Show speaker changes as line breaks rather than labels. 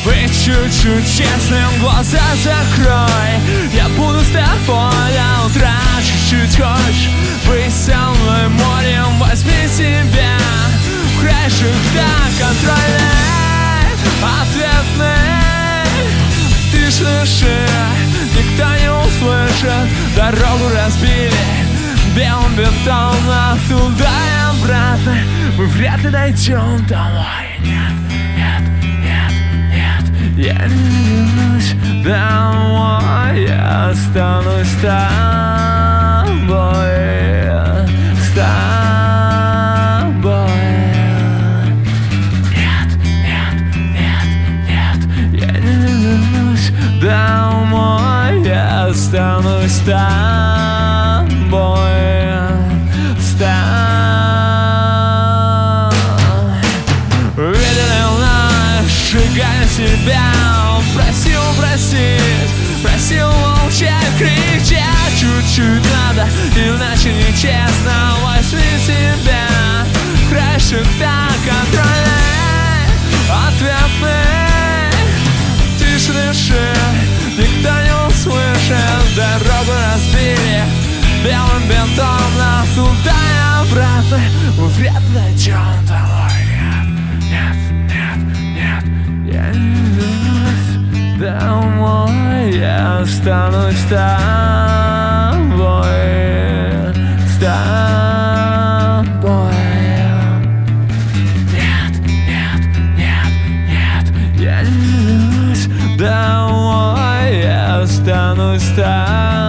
Быть чуть-чуть честным, глаза закрой. Я буду с тобой до утра. Чуть-чуть хочешь быть со мной морем, возьми себя в краешек до контрольной, ответной. Ты слышишь, никто не услышит. Дорогу разбили белым бетоном, туда и обратно. Мы вряд ли дойдем домой. Нет, нет, нет, нет, я не вернусь домой. Я останусь с тобой, с тобой. Нет, нет, нет, нет, я не вернусь домой. Я останусь с тобой, с тобой. Видели наш, сжигая себя. Просил простить, просил молчать, кричать чуть-чуть надо, иначе нечестно. Возьми себя в краешек до контрольной, ответный. Тише дыши, никто не услышит. Дорогу разбили белым бетоном, туда и обратно. Мы вряд ли дойдем домой. Нет, нет, нет, нет, я не вернусь домой. Я останусь с тобой, с тобой. Нет, нет, нет, нет, я не вернусь домой. Я останусь с тобой.